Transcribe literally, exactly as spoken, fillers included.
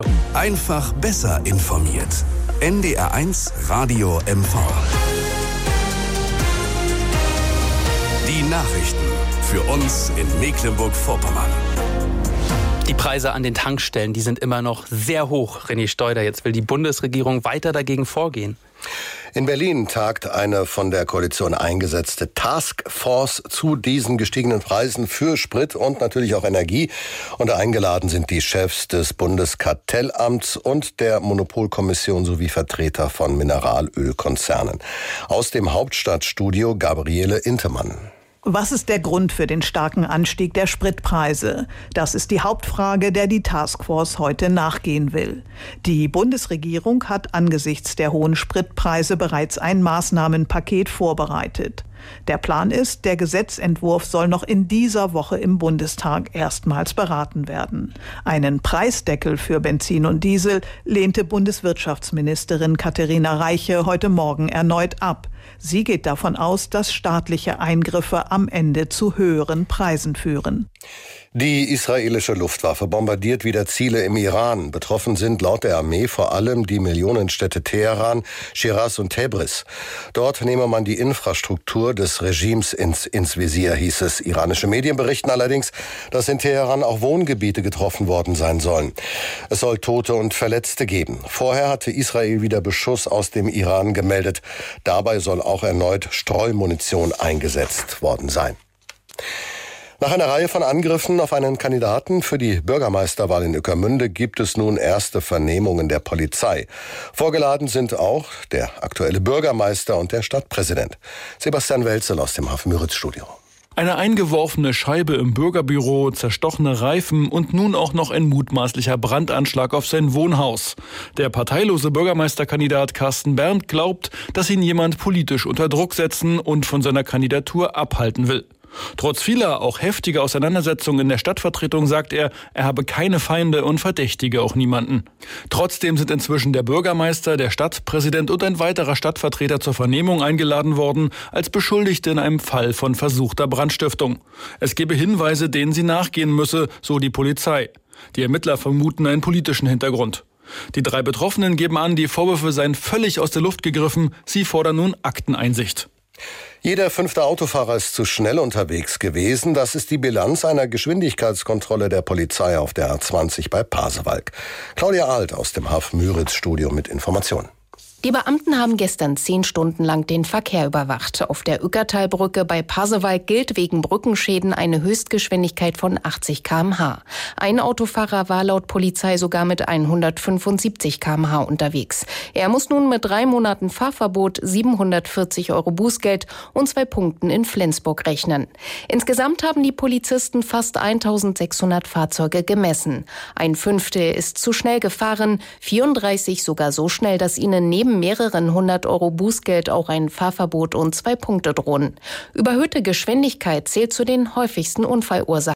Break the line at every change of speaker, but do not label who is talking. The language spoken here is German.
Einfach besser informiert. N D R eins Radio M V. Die Nachrichten für uns in Mecklenburg-Vorpommern.
Die Preise an den Tankstellen, die sind immer noch sehr hoch. René Steuder, jetzt will die Bundesregierung weiter dagegen vorgehen.
In Berlin tagt eine von der Koalition eingesetzte Taskforce zu diesen gestiegenen Preisen für Sprit und natürlich auch Energie. Und eingeladen sind die Chefs des Bundeskartellamts und der Monopolkommission sowie Vertreter von Mineralölkonzernen. Aus dem Hauptstadtstudio Gabriele Intemann.
Was ist der Grund für den starken Anstieg der Spritpreise? Das ist die Hauptfrage, der die Taskforce heute nachgehen will. Die Bundesregierung hat angesichts der hohen Spritpreise bereits ein Maßnahmenpaket vorbereitet. Der Plan ist, der Gesetzentwurf soll noch in dieser Woche im Bundestag erstmals beraten werden. Einen Preisdeckel für Benzin und Diesel lehnte Bundeswirtschaftsministerin Katharina Reiche heute Morgen erneut ab. Sie geht davon aus, dass staatliche Eingriffe am Ende zu höheren Preisen führen.
Die israelische Luftwaffe bombardiert wieder Ziele im Iran. Betroffen sind laut der Armee vor allem die Millionenstädte Teheran, Schiraz und Tebris. Dort nehme man die Infrastruktur des Regimes ins, ins Visier, hieß es. Iranische Medien berichten allerdings, dass in Teheran auch Wohngebiete getroffen worden sein sollen. Es soll Tote und Verletzte geben. Vorher hatte Israel wieder Beschuss aus dem Iran gemeldet. Dabei soll auch erneut Streumunition eingesetzt worden sein. Nach einer Reihe von Angriffen auf einen Kandidaten für die Bürgermeisterwahl in Ueckermünde gibt es nun erste Vernehmungen der Polizei. Vorgeladen sind auch der aktuelle Bürgermeister und der Stadtpräsident. Sebastian Welzel aus dem Hafen-Müritz-Studio.
Eine eingeworfene Scheibe im Bürgerbüro, zerstochene Reifen und nun auch noch ein mutmaßlicher Brandanschlag auf sein Wohnhaus. Der parteilose Bürgermeisterkandidat Carsten Berndt glaubt, dass ihn jemand politisch unter Druck setzen und von seiner Kandidatur abhalten will. Trotz vieler, auch heftiger Auseinandersetzungen in der Stadtvertretung sagt er, er habe keine Feinde und verdächtige auch niemanden. Trotzdem sind inzwischen der Bürgermeister, der Stadtpräsident und ein weiterer Stadtvertreter zur Vernehmung eingeladen worden, als Beschuldigte in einem Fall von versuchter Brandstiftung. Es gebe Hinweise, denen sie nachgehen müsse, so die Polizei. Die Ermittler vermuten einen politischen Hintergrund. Die drei Betroffenen geben an, die Vorwürfe seien völlig aus der Luft gegriffen. Sie fordern nun Akteneinsicht.
Jeder fünfte Autofahrer ist zu schnell unterwegs gewesen. Das ist die Bilanz einer Geschwindigkeitskontrolle der Polizei auf der A zwanzig bei Pasewalk. Claudia Alt aus dem Hafen-Müritz-Studio mit Informationen.
Die Beamten haben gestern zehn Stunden lang den Verkehr überwacht. Auf der Ückertalbrücke bei Pasewalk gilt wegen Brückenschäden eine Höchstgeschwindigkeit von achtzig Kilometer pro Stunde. Ein Autofahrer war laut Polizei sogar mit hundertfünfundsiebzig Kilometer pro Stunde unterwegs. Er muss nun mit drei Monaten Fahrverbot, siebenhundertvierzig Euro Bußgeld und zwei Punkten in Flensburg rechnen. Insgesamt haben die Polizisten fast eintausendsechshundert Fahrzeuge gemessen. Ein Fünftel ist zu schnell gefahren, vierunddreißig sogar so schnell, dass ihnen neben mehreren hundert Euro Bußgeld auch ein Fahrverbot und zwei Punkte drohen. Überhöhte Geschwindigkeit zählt zu den häufigsten Unfallursachen.